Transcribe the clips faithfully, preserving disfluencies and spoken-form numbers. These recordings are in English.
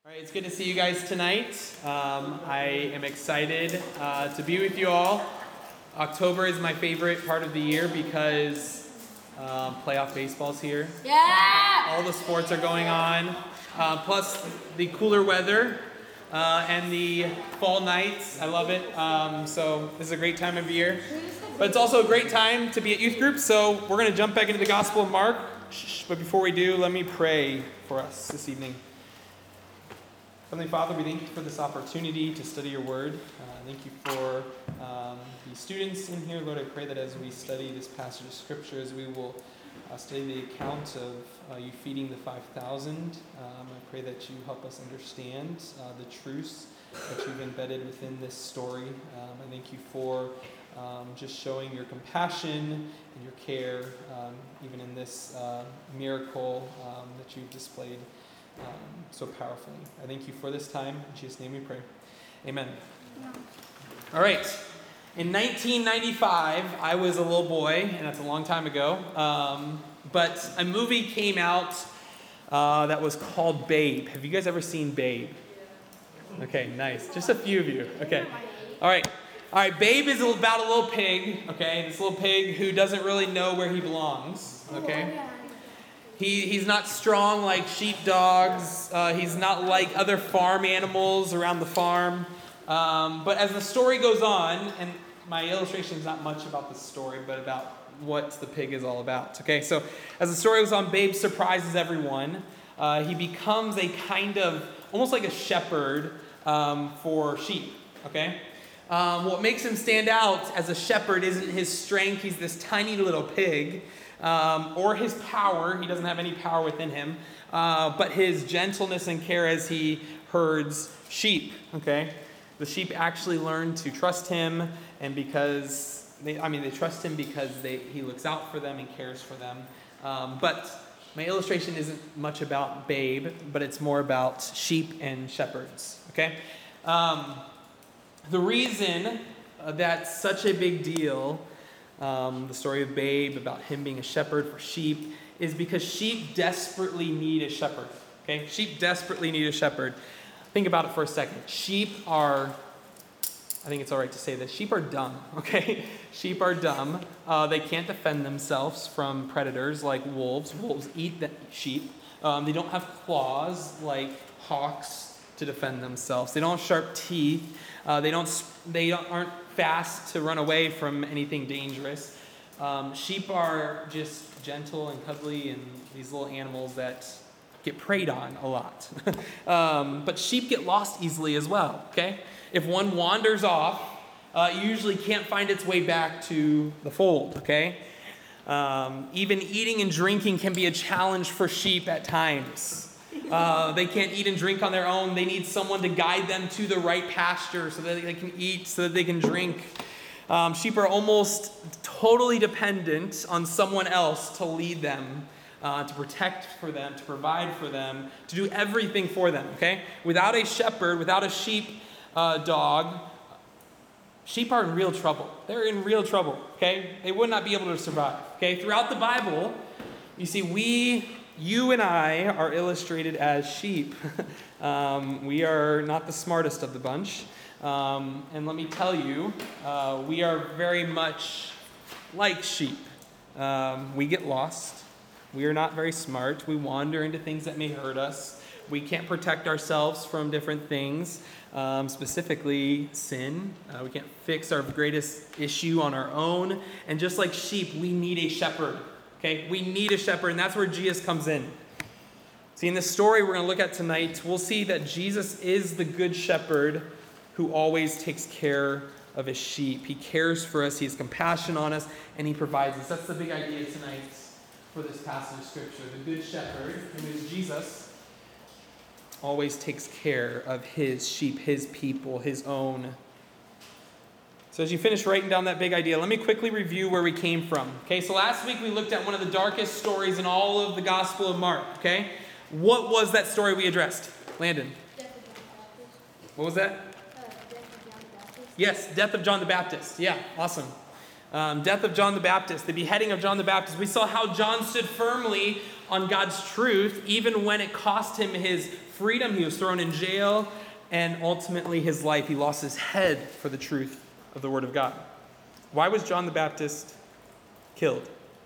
All right, it's good to see you guys tonight. Um, I am excited uh, to be with you all. October is my favorite part of the year because um, playoff baseball's here. Yeah! All the sports are going on, uh, plus the cooler weather uh, and the fall nights. I love it. Um, so this is a great time of year. But it's also a great time to be at youth group. So we're going to jump back into the Gospel of Mark. Shh, but before we do, let me pray for us this evening. Heavenly Father, we thank you for this opportunity to study your word. Uh, thank you for um, the students in here. Lord, I pray that as we study this passage of Scripture, as we will uh, study the account of uh, you feeding the five thousand, um, I pray that you help us understand uh, the truths that you've embedded within this story. Um, I thank you for um, just showing your compassion and your care, um, even in this uh, miracle um, that you've displayed Um, so powerfully. I thank you for this time. In Jesus' name we pray. Amen. Yeah. All right. In nineteen ninety-five, I was a little boy, and that's a long time ago. Um, but a movie came out uh, that was called Babe. Have you guys ever seen Babe? Okay, nice. Just a few of you. Okay. All right. All right. Babe is about a little pig. Okay, this little pig who doesn't really know where he belongs. Okay. He, he's not strong like sheepdogs. Uh, he's not like other farm animals around the farm. Um, but as the story goes on, and my illustration is not much about the story, but about what the pig is all about. Okay, so as the story goes on, Babe surprises everyone. Uh, he becomes a kind of, almost like a shepherd um, for sheep. Okay? Um, what makes him stand out as a shepherd isn't his strength. He's this tiny little pig. Um, or his power. He doesn't have any power within him. Uh, but his gentleness and care as he herds sheep. Okay? The sheep actually learn to trust him, and because, they, I mean, they trust him because they, he looks out for them and cares for them. Um, but my illustration isn't much about Babe, but it's more about sheep and shepherds. Okay? Um, the reason uh, that's such a big deal, Um, the story of Babe, about him being a shepherd for sheep, is because sheep desperately need a shepherd. Okay? Sheep desperately need a shepherd. Think about it for a second. Sheep are, I think it's all right to say this, sheep are dumb. Okay? Sheep are dumb. Uh, they can't defend themselves from predators like wolves. Wolves eat the sheep. Um, they don't have claws like hawks to defend themselves. They don't have sharp teeth. Uh, they don't. They don't, aren't fast to run away from anything dangerous. Um, sheep are just gentle and cuddly and these little animals that get preyed on a lot. um, but sheep get lost easily as well, okay? If one wanders off, uh, it usually can't find its way back to the fold, okay? Um, even eating and drinking can be a challenge for sheep at times. Uh, they can't eat and drink on their own. They need someone to guide them to the right pasture so that they can eat, so that they can drink. Um, sheep are almost totally dependent on someone else to lead them, uh, to protect for them, to provide for them, to do everything for them, okay? Without a shepherd, without a sheep uh, dog, sheep are in real trouble. They're in real trouble, okay? They would not be able to survive, okay? Throughout the Bible, you see, we... You and I are illustrated as sheep. um, we are not the smartest of the bunch. Um, and let me tell you, uh, we are very much like sheep. Um, we get lost. We are not very smart. We wander into things that may hurt us. We can't protect ourselves from different things, um, specifically sin. Uh, we can't fix our greatest issue on our own. And just like sheep, we need a shepherd. Okay, we need a shepherd, and that's where Jesus comes in. See, in this story we're going to look at tonight, we'll see that Jesus is the good shepherd who always takes care of his sheep. He cares for us, he has compassion on us, and he provides us. That's the big idea tonight for this passage of Scripture. The good shepherd, who is Jesus, always takes care of his sheep, his people, his own. So as you finish writing down that big idea, let me quickly review where we came from. Okay, so last week we looked at one of the darkest stories in all of the Gospel of Mark. Okay, what was that story we addressed? Landon? Death of John the Baptist. What was that? Uh, death of John the Baptist. Yes, death of John the Baptist. Yeah, awesome. Um, death of John the Baptist, the beheading of John the Baptist. We saw how John stood firmly on God's truth, even when it cost him his freedom. He was thrown in jail, and ultimately his life. He lost his head for the truth of the Word of God. Why was John the Baptist killed?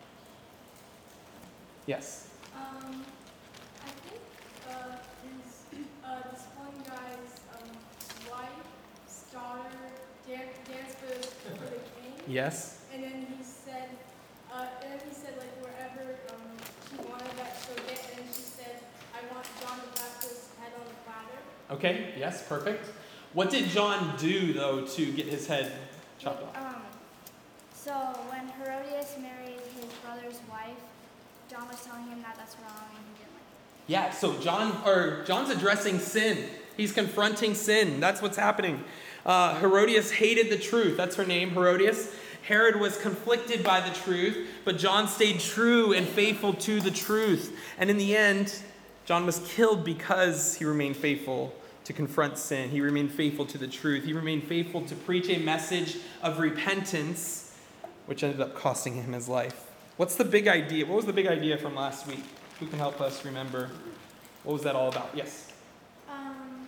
Yes. Um, I think uh, his, uh, this one guy's um, wife's daughter dan- danced for, for the king. Yes. And then he said, uh, and then he said like wherever um, she wanted that she'll get. And then she said, I want John the Baptist's head on a platter. Okay, yes, perfect. What did John do, though, to get his head chopped off? Um, so when Herodias married his brother's wife, John was telling him that that's wrong and he didn't like it. Yeah, so John, or John's addressing sin. He's confronting sin. That's what's happening. Uh, Herodias hated the truth. That's her name, Herodias. Herod was conflicted by the truth, but John stayed true and faithful to the truth. And in the end, John was killed because he remained faithful to confront sin. He remained faithful to the truth. He remained faithful to preach a message of repentance, which ended up costing him his life. What's the big idea? What was the big idea from last week? Who can help us remember? What was that all about? Yes. Um,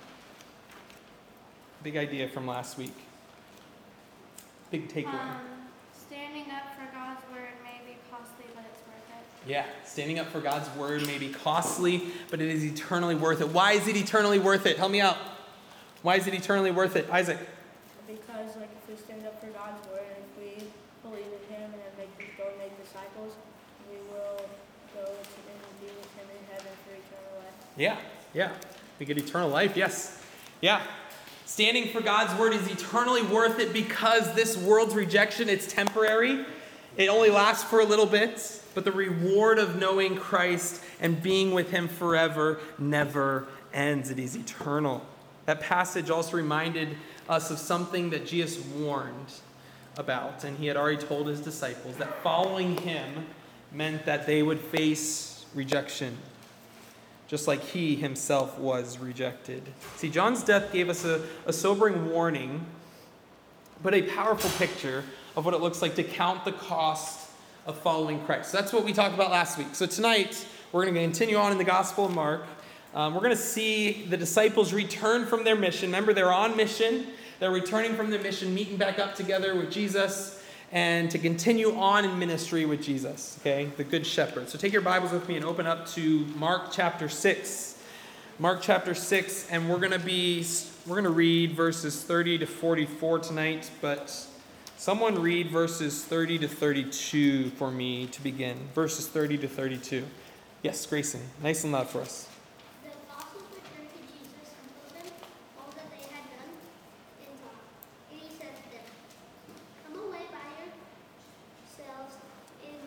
Big idea from last week. Big takeaway. Um, standing up for God's word may be costly, but it's worth it. Yeah, standing up for God's word may be costly, but it is eternally worth it. Why is it eternally worth it? Help me out. Why is it eternally worth it? Isaac. Because, like, if we stand up for God's word and if we believe in Him and then make go and make disciples, we will go to and be with Him in heaven for eternal life. Yeah, yeah. We get eternal life, yes. Yeah. Standing for God's word is eternally worth it because this world's rejection, it's temporary. It only lasts for a little bit, but the reward of knowing Christ and being with Him forever never ends. It is eternal. That passage also reminded us of something that Jesus warned about, and He had already told His disciples that following Him meant that they would face rejection, just like He Himself was rejected. See, John's death gave us a, a sobering warning, but a powerful picture of what it looks like to count the cost of following Christ. So that's what we talked about last week. So tonight, we're going to continue on in the Gospel of Mark. Um, we're going to see the disciples return from their mission. Remember, they're on mission. They're returning from their mission, meeting back up together with Jesus, and to continue on in ministry with Jesus, okay? The Good Shepherd. So take your Bibles with me and open up to Mark chapter six. Mark chapter six, and we're going to be, we're going to read verses thirty to forty-four tonight, but someone read verses thirty to thirty-two for me to begin. Verses thirty to thirty-two. Yes, Grayson, nice and loud for us. The apostles returned to Jesus and told him all that they had done and taught. And he said to them, come away by yourselves in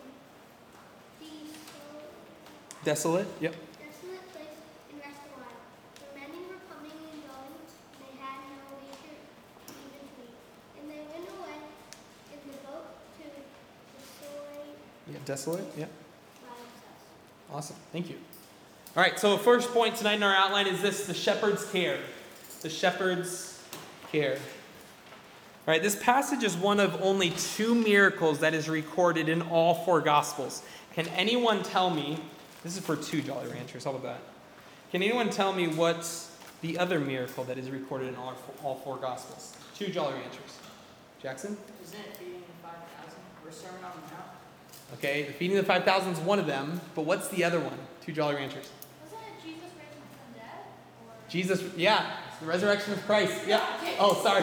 the Desolate? Yep. desolate place and rest a while. For many were coming and going, and they had no leisure even to eat. And they went away in the boat to the soy Yeah, desolate? Yep. by themselves. Awesome. Thank you. All right, so first point tonight in our outline is this, the shepherd's care. The shepherd's care. All right, this passage is one of only two miracles that is recorded in all four Gospels. Can anyone tell me, this is for two Jolly Ranchers, how about that? Can anyone tell me what's the other miracle that is recorded in all four, all four Gospels? Two Jolly Ranchers. Jackson? Isn't it feeding the five thousand or Sermon on the Mount? Okay, the feeding of the five thousand is one of them, but what's the other one? Two Jolly Ranchers. Wasn't it Jesus raising from the dead? Or Jesus, yeah, it's the resurrection of Christ. Yeah. Oh, sorry.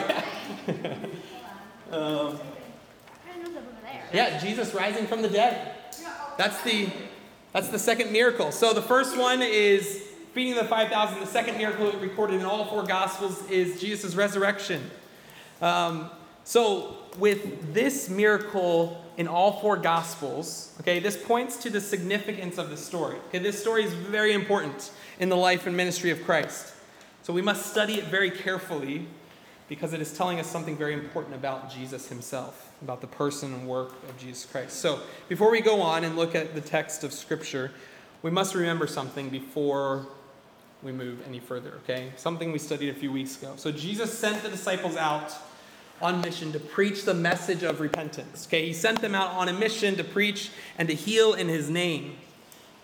um, I know that over there. yeah, Jesus rising from the dead. That's the that's the second miracle. So the first one is feeding the five thousand. The second miracle recorded in all four Gospels is Jesus' resurrection. Um, so with this miracle in all four Gospels, okay, this points to the significance of the story. Okay, this story is very important in the life and ministry of Christ. So we must study it very carefully because it is telling us something very important about Jesus himself, about the person and work of Jesus Christ. So before we go on and look at the text of Scripture, we must remember something before we move any further, okay? Something we studied a few weeks ago. So Jesus sent the disciples out on mission to preach the message of repentance, okay? He sent them out on a mission to preach and to heal in his name,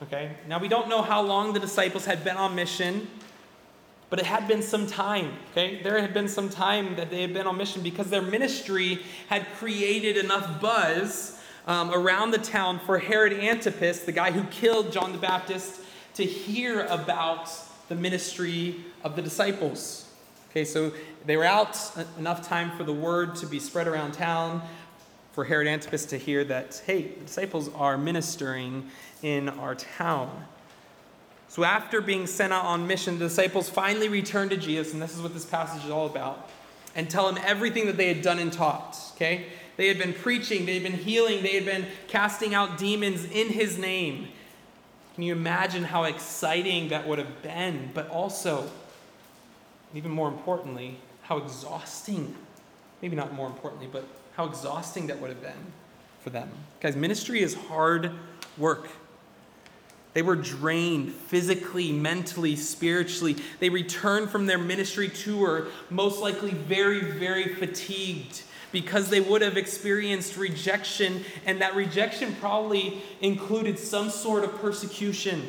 Okay? Now, we don't know how long the disciples had been on mission, but it had been some time. Okay? There had been some time that they had been on mission because their ministry had created enough buzz um, around the town for Herod Antipas, the guy who killed John the Baptist, to hear about the ministry of the disciples. Okay, so they were out enough time for the word to be spread around town, for Herod Antipas to hear that, hey, the disciples are ministering in our town. So after being sent out on mission, the disciples finally returned to Jesus, and this is what this passage is all about, and tell him everything that they had done and taught. Okay? They had been preaching, they had been healing, they had been casting out demons in his name. Can you imagine how exciting that would have been? But also, even more importantly, how exhausting, maybe not more importantly, but how exhausting that would have been for them. Guys, ministry is hard work. They were drained physically, mentally, spiritually. They returned from their ministry tour most likely very, very fatigued because they would have experienced rejection, and that rejection probably included some sort of persecution.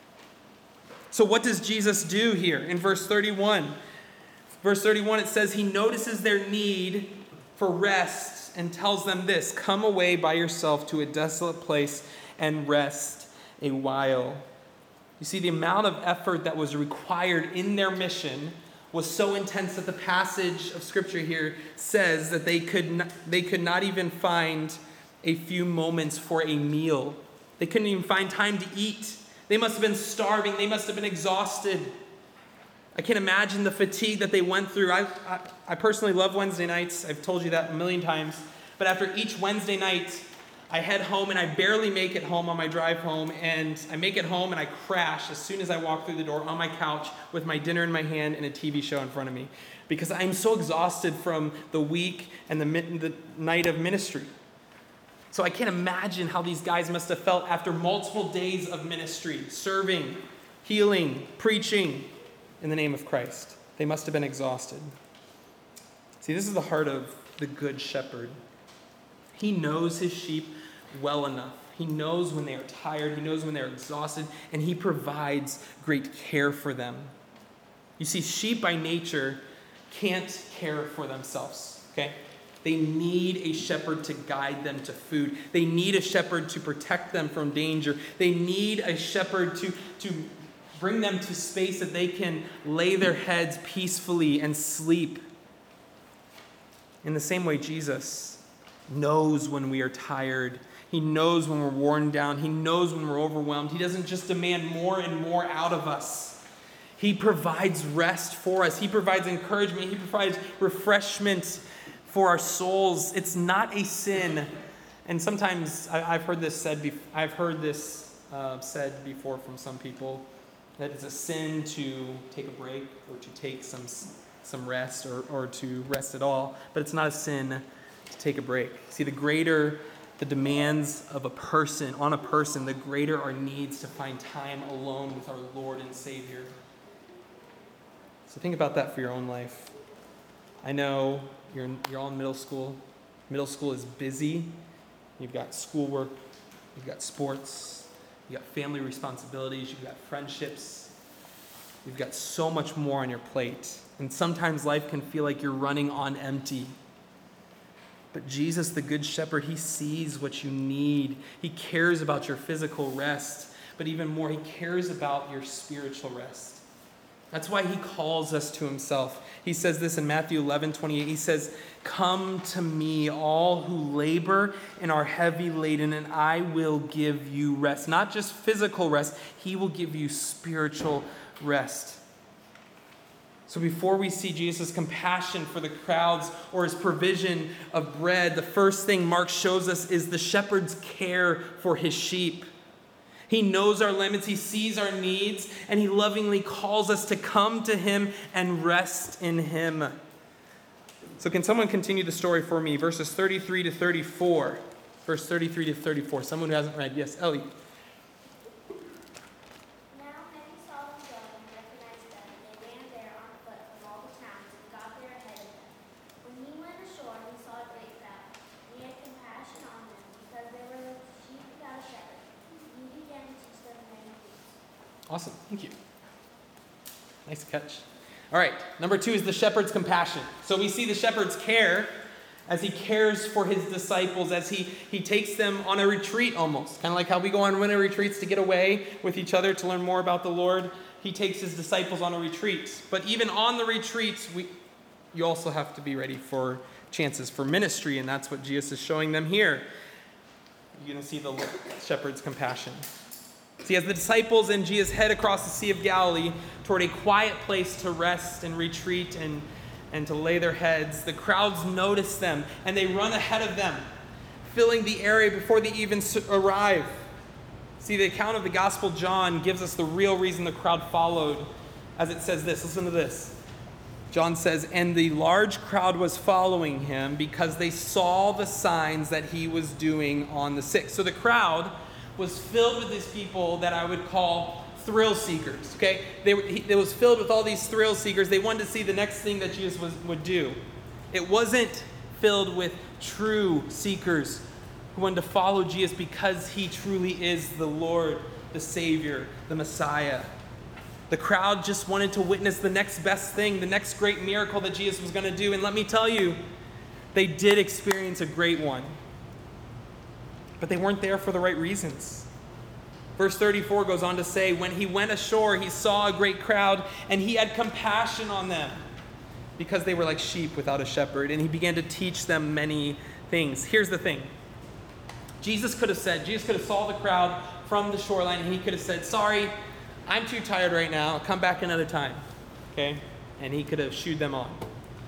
So what does Jesus do here in verse thirty-one? Verse thirty-one, it says he notices their need for rest and tells them this: come away by yourself to a desolate place and rest a while. You see, the amount of effort that was required in their mission was so intense that the passage of Scripture here says that they could not, they could not even find a few moments for a meal. They couldn't even find time to eat. They must have been starving. They must have been exhausted. I can't imagine the fatigue that they went through. I, I, I personally love Wednesday nights. I've told you that a million times. But after each Wednesday night, I head home and I barely make it home on my drive home. And I make it home and I crash as soon as I walk through the door on my couch with my dinner in my hand and a T V show in front of me. Because I'm so exhausted from the week and the, the night of ministry. So I can't imagine how these guys must have felt after multiple days of ministry, serving, healing, preaching in the name of Christ. They must have been exhausted. See, this is the heart of the Good Shepherd. He knows his sheep well enough. He knows when they are tired. He knows when they're exhausted. And he provides great care for them. You see, sheep by nature can't care for themselves. Okay? They need a shepherd to guide them to food. They need a shepherd to protect them from danger. They need a shepherd to, to bring them to space that they can lay their heads peacefully and sleep. In the same way, Jesus knows when we are tired. He knows when we're worn down. He knows when we're overwhelmed. He doesn't just demand more and more out of us. He provides rest for us. He provides encouragement. He provides refreshment for our souls. It's not a sin. And sometimes I, I've heard this said. Bef- I've heard this uh, said before from some people that it's a sin to take a break or to take some some rest or, or to rest at all. But it's not a sin to take a break. See, the greater the demands of a person, on a person, the greater our needs to find time alone with our Lord and Savior. So think about that for your own life. I know you're, in, you're all in middle school. Middle school is busy. You've got schoolwork. You've got sports. You've got family responsibilities. You've got friendships. You've got so much more on your plate. And sometimes life can feel like you're running on empty. But Jesus, the Good Shepherd, he sees what you need. He cares about your physical rest, but even more, he cares about your spiritual rest. That's why he calls us to himself. He says this in Matthew eleven twenty-eight. He says, "Come to me, all who labor and are heavy laden, and I will give you rest." Not just physical rest, he will give you spiritual rest. So before we see Jesus' compassion for the crowds or his provision of bread, the first thing Mark shows us is the shepherd's care for his sheep. He knows our limits, he sees our needs, and he lovingly calls us to come to him and rest in him. So can someone continue the story for me? Verses thirty-three to thirty-four. Verse thirty-three to thirty-four. Someone who hasn't read. Yes, Ellie. Awesome. Thank you. Nice catch. All right. Number two is the shepherd's compassion. So we see the shepherd's care as he cares for his disciples, as he, he takes them on a retreat almost. Kind of like how we go on winter retreats to get away with each other to learn more about the Lord. He takes his disciples on a retreat. But even on the retreats, we, you also have to be ready for chances for ministry, and that's what Jesus is showing them here. You're going to see the shepherd's compassion. See, as the disciples and Jesus head across the Sea of Galilee toward a quiet place to rest and retreat and, and to lay their heads, the crowds notice them and they run ahead of them, filling the area before they even arrive. See, the account of the Gospel John gives us the real reason the crowd followed, as it says this. Listen to this. John says, "And the large crowd was following him because they saw the signs that he was doing on the sick." So the crowd was filled with these people that I would call thrill seekers, okay? They were, he, it was filled with all these thrill seekers. They wanted to see the next thing that Jesus was, would do. It wasn't filled with true seekers who wanted to follow Jesus because he truly is the Lord, the Savior, the Messiah. The crowd just wanted to witness the next best thing, the next great miracle that Jesus was going to do. And let me tell you, they did experience a great one. But they weren't there for the right reasons. Verse thirty-four goes on to say, "When he went ashore, he saw a great crowd, and he had compassion on them because they were like sheep without a shepherd, and he began to teach them many things." Here's the thing. Jesus could have said, Jesus could have saw the crowd from the shoreline, and he could have said, "Sorry, I'm too tired right now. I'll come back another time." Okay? And he could have shooed them on.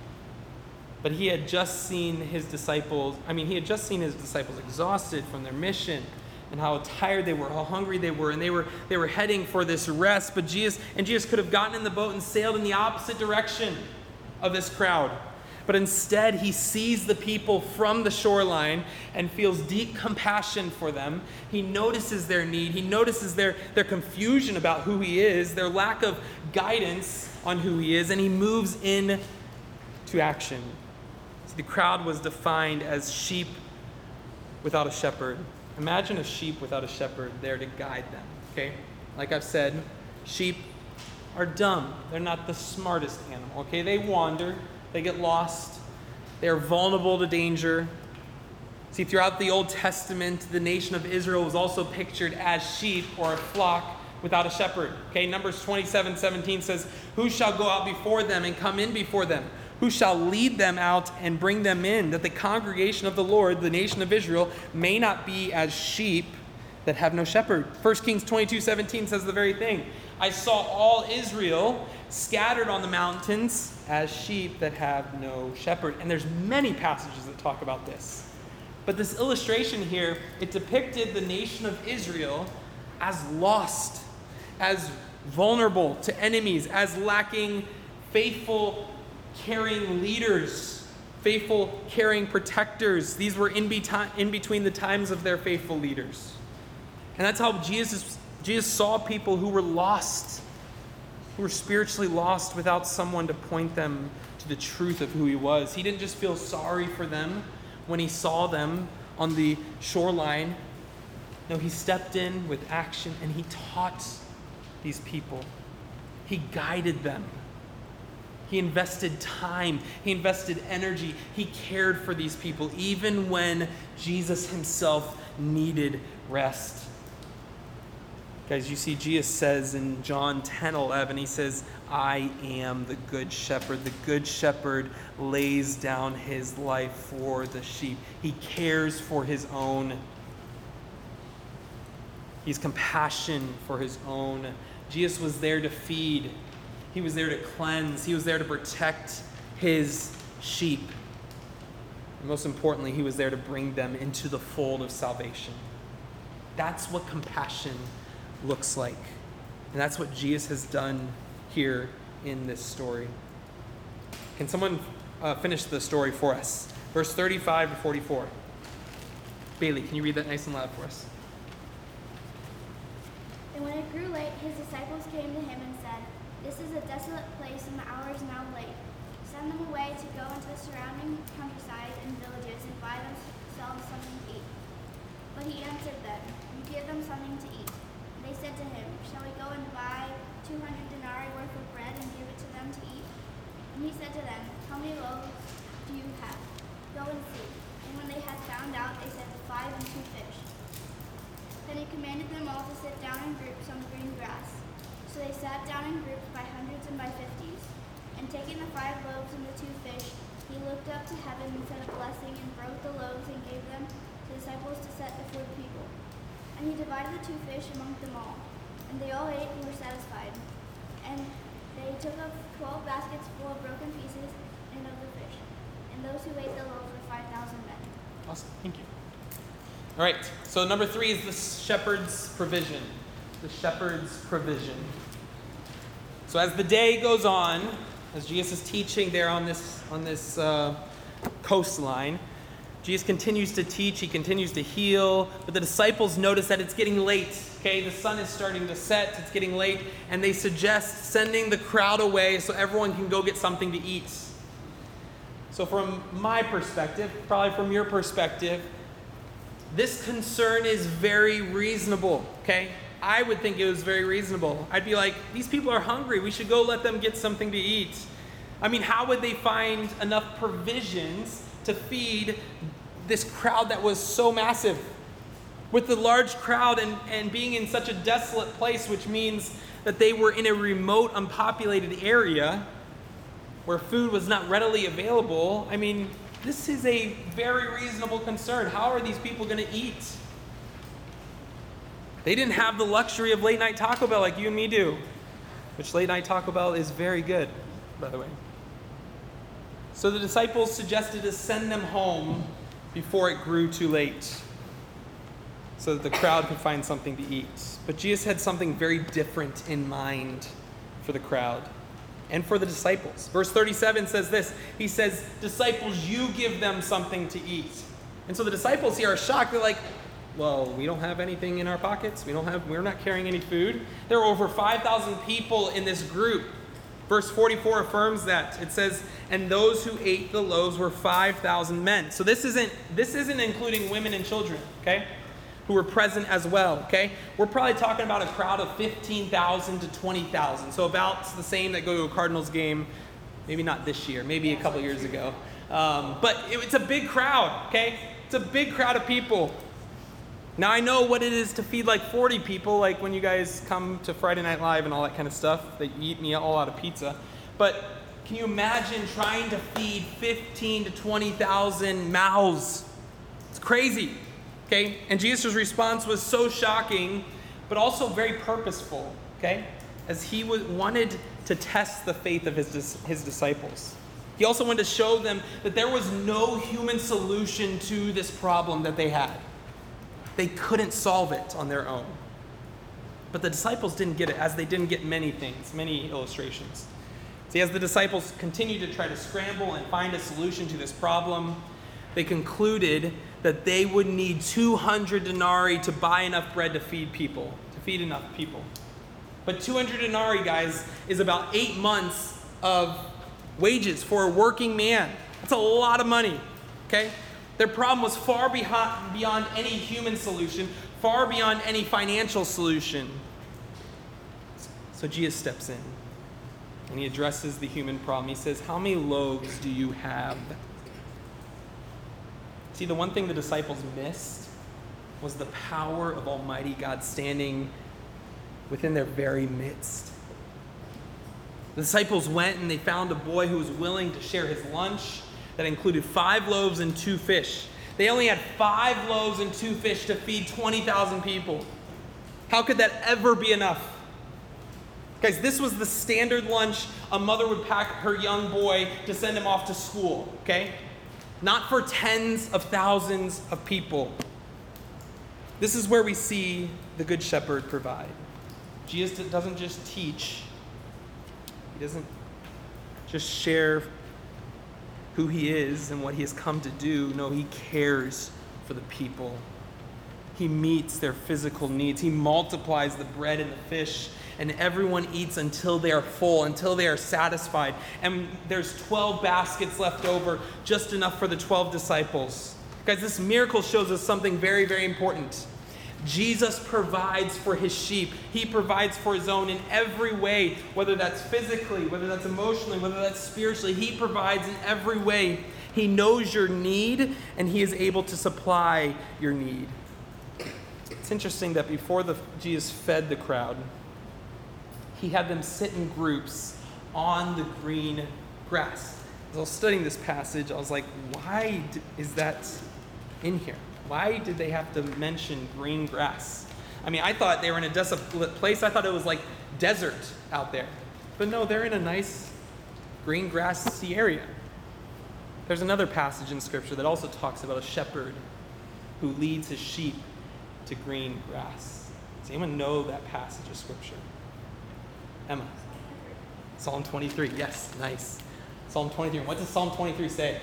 But he had just seen his disciples, I mean, he had just seen his disciples exhausted from their mission and how tired they were, how hungry they were, and they were they were heading for this rest. But Jesus, and Jesus could have gotten in the boat and sailed in the opposite direction of this crowd. But instead, he sees the people from the shoreline and feels deep compassion for them. He notices their need. He notices their, their confusion about who he is, their lack of guidance on who he is, and he moves in to action. See, the crowd was defined as sheep without a shepherd. Imagine a sheep without a shepherd there to guide them, okay? Like I've said, sheep are dumb. They're not the smartest animal, okay? They wander. They get lost. They are vulnerable to danger. See, throughout the Old Testament, the nation of Israel was also pictured as sheep or a flock without a shepherd. Okay, Numbers twenty-seven seventeen says, "Who shall go out before them and come in before them? Who shall lead them out and bring them in, that the congregation of the Lord, the nation of Israel, may not be as sheep that have no shepherd?" First Kings twenty-two seventeen says the very thing. "I saw all Israel scattered on the mountains as sheep that have no shepherd." And there's many passages that talk about this. But this illustration here, it depicted the nation of Israel as lost, as vulnerable to enemies, as lacking faithful, caring leaders, faithful, caring protectors. These were in, be- in between the times of their faithful leaders. And that's how Jesus, Jesus saw people who were lost, who were spiritually lost without someone to point them to the truth of who he was. He didn't just feel sorry for them when he saw them on the shoreline. No, he stepped in with action and he taught these people. He guided them. He invested time. He invested energy. He cared for these people even when Jesus himself needed rest. Guys, you see, Jesus says in John ten eleven, he says, "I am the good shepherd. The good shepherd lays down his life for the sheep." He cares for his own. He's compassion for his own. Jesus was there to feed. He was there to cleanse. He was there to protect his sheep. And most importantly, he was there to bring them into the fold of salvation. That's what compassion looks like. And that's what Jesus has done here in this story. Can someone uh, finish the story for us? Verse thirty-five to forty-four. Bailey, can you read that nice and loud for us? And when it grew late, his disciples came to him and said, "This is a desolate place, and the hour is now late. Send them away to go into the surrounding countryside and villages and buy themselves something to eat." But he answered them, "You give them something to eat." They They said to him, "Shall we go and buy two hundred denarii worth of bread and give it to them to eat?" And he said to them, "How many loaves do you have? Go and see." And when they had found out, they said, "Five and two fish." Then he commanded them all to sit down in groups on green grass. So they sat down in groups by hundreds and by fifties. And taking the five loaves and the two fish, he looked up to heaven and said a blessing and broke the loaves and gave them to the disciples to set before the people. And he divided the two fish among them all. And they all ate and were satisfied. And they took up twelve baskets full of broken pieces and of the fish. And those who ate the loaves were five thousand men. Awesome. Thank you. All right. So number three is the shepherd's provision. The shepherd's provision. So as the day goes on, as Jesus is teaching there on this on this uh, coastline, Jesus continues to teach. He continues to heal. But the disciples notice that it's getting late. Okay, the sun is starting to set. It's getting late, and they suggest sending the crowd away so everyone can go get something to eat. So from my perspective, probably from your perspective, this concern is very reasonable, okay? I would think it was very reasonable. I'd be like, these people are hungry. We should go let them get something to eat. I mean, how would they find enough provisions to feed this crowd that was so massive? With the large crowd and, and being in such a desolate place, which means that they were in a remote, unpopulated area where food was not readily available. I mean, this is a very reasonable concern. How are these people going to eat? They didn't have the luxury of late night Taco Bell like you and me do, which late night Taco Bell is very good, by the way. So the disciples suggested to send them home before it grew too late, so that the crowd could find something to eat. But Jesus had something very different in mind for the crowd and for the disciples. Verse thirty-seven says this. He says, "Disciples, you give them something to eat." And so the disciples here are shocked. They're like, well, we don't have anything in our pockets. We don't have, we're not carrying any food. There were over five thousand people in this group. Verse forty-four affirms that. It says, "And those who ate the loaves were five thousand men." So this isn't, this isn't including women and children, okay, who were present as well, okay? We're probably talking about a crowd of fifteen thousand to twenty thousand. So about the same that go to a Cardinals game, maybe not this year, maybe a couple years ago. Um, but it, it's a big crowd, okay? It's a big crowd of people. Now, I know what it is to feed like forty people, like when you guys come to Friday Night Live and all that kind of stuff, that you eat me all out of pizza. But can you imagine trying to feed fifteen to twenty thousand mouths? It's crazy, okay? And Jesus' response was so shocking, but also very purposeful, okay? As he w- wanted to test the faith of his, dis- his disciples. He also wanted to show them that there was no human solution to this problem that they had. They couldn't solve it on their own. But the disciples didn't get it, as they didn't get many things, many illustrations. See, as the disciples continued to try to scramble and find a solution to this problem, they concluded that they would need two hundred denarii to buy enough bread to feed people, to feed enough people. But two hundred denarii, guys, is about eight months of wages for a working man. That's a lot of money, okay? Their problem was far beyond, beyond any human solution, far beyond any financial solution. So Jesus steps in and he addresses the human problem. He says, "How many loaves do you have?" See, the one thing the disciples missed was the power of Almighty God standing within their very midst. The disciples went and they found a boy who was willing to share his lunch that included five loaves and two fish. They only had five loaves and two fish to feed twenty thousand people. How could that ever be enough? Guys, this was the standard lunch a mother would pack her young boy to send him off to school, okay? Not for tens of thousands of people. This is where we see the Good Shepherd provide. Jesus doesn't just teach. He doesn't just share who he is and what he has come to do. No, he cares for the people. He meets their physical needs. He multiplies the bread and the fish, and everyone eats until they are full, until they are satisfied. And there's twelve baskets left over, just enough for the twelve disciples. Guys, this miracle shows us something very, very important. Jesus provides for his sheep. He provides for his own in every way, whether that's physically, whether that's emotionally, whether that's spiritually. He provides in every way. He knows your need, and he is able to supply your need. It's interesting that before the, Jesus fed the crowd, he had them sit in groups on the green grass. As I was studying this passage, I was like, why is that in here? Why did they have to mention green grass? I mean, I thought they were in a desolate place. I thought it was like desert out there. But no, they're in a nice green grassy area. There's another passage in Scripture that also talks about a shepherd who leads his sheep to green grass. Does anyone know that passage of Scripture? Emma. Psalm twenty-three. Yes, nice. Psalm twenty-three. What does Psalm twenty-three say?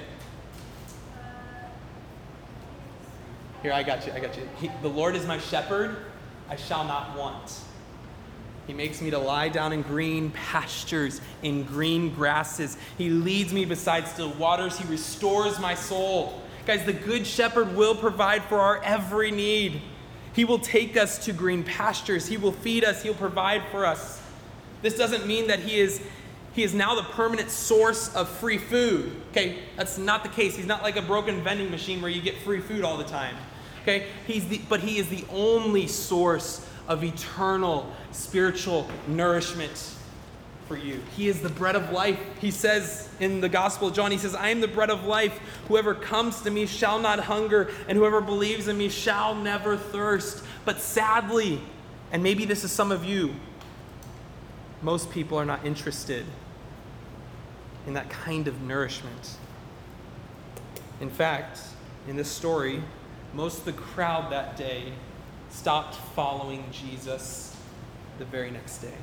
Here, I got you, I got you. He, the Lord is my shepherd, I shall not want. He makes me to lie down in green pastures, in green grasses. He leads me beside still waters. He restores my soul. Guys, the good shepherd will provide for our every need. He will take us to green pastures. He will feed us. He'll provide for us. This doesn't mean that he is He is now the permanent source of free food. Okay, that's not the case. He's not like a broken vending machine where you get free food all the time. Okay, he's the, but he is the only source of eternal spiritual nourishment for you. He is the bread of life. He says in the Gospel of John, he says, I am the bread of life. Whoever comes to me shall not hunger, and whoever believes in me shall never thirst. But sadly, and maybe this is some of you, most people are not interested in that kind of nourishment. In fact, in this story, most of the crowd that day stopped following Jesus the very next day.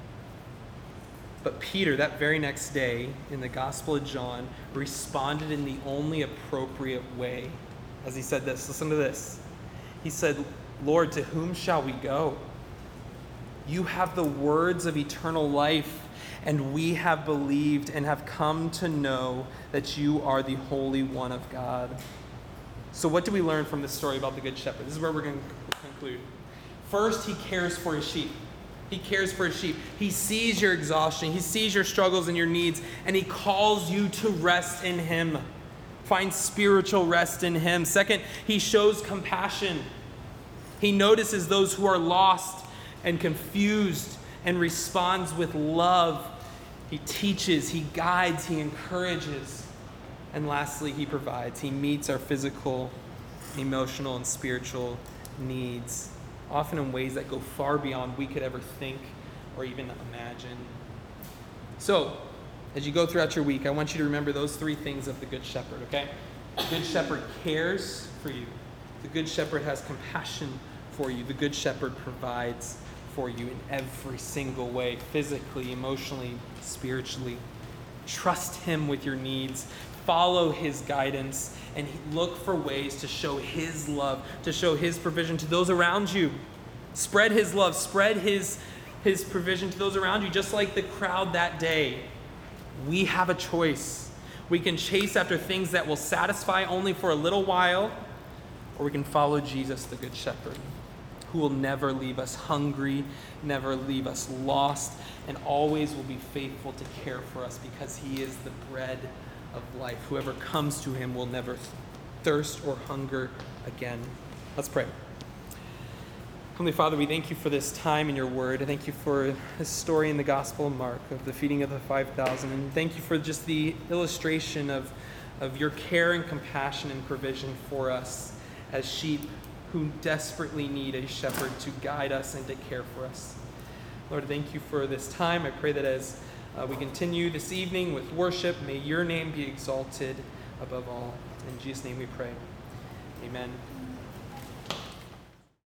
But Peter, that very next day, in the Gospel of John, responded in the only appropriate way. As he said this, listen to this. He said, Lord, to whom shall we go? You have the words of eternal life, and we have believed and have come to know that you are the Holy One of God. So what do we learn from this story about the Good Shepherd? This is where we're going to conclude. First, he cares for his sheep. He cares for his sheep. He sees your exhaustion. He sees your struggles and your needs, and he calls you to rest in him. Find spiritual rest in him. Second, he shows compassion. He notices those who are lost and confused and responds with love. He teaches, he guides, he encourages. And lastly, he provides. He meets our physical, emotional, and spiritual needs, often in ways that go far beyond we could ever think or even imagine. So, as you go throughout your week, I want you to remember those three things of the Good Shepherd, okay? The Good Shepherd cares for you. The Good Shepherd has compassion for you. The Good Shepherd provides for you in every single way, physically, emotionally, spiritually. Trust him with your needs. Follow his guidance and look for ways to show his love, to show his provision to those around you. Spread his love, spread his, his provision to those around you, just like the crowd that day. We have a choice. We can chase after things that will satisfy only for a little while, or we can follow Jesus, the Good Shepherd, who will never leave us hungry, never leave us lost, and always will be faithful to care for us because he is the bread of life. Whoever comes to him will never thirst or hunger again. Let's pray. Heavenly Father, we thank you for this time in your word. I thank you for this story in the Gospel of Mark of the feeding of the five thousand. And thank you for just the illustration of, of your care and compassion and provision for us as sheep who desperately need a shepherd to guide us and to care for us. Lord, thank you for this time. I pray that as uh, we continue this evening with worship, may your name be exalted above all. In Jesus' name we pray. Amen.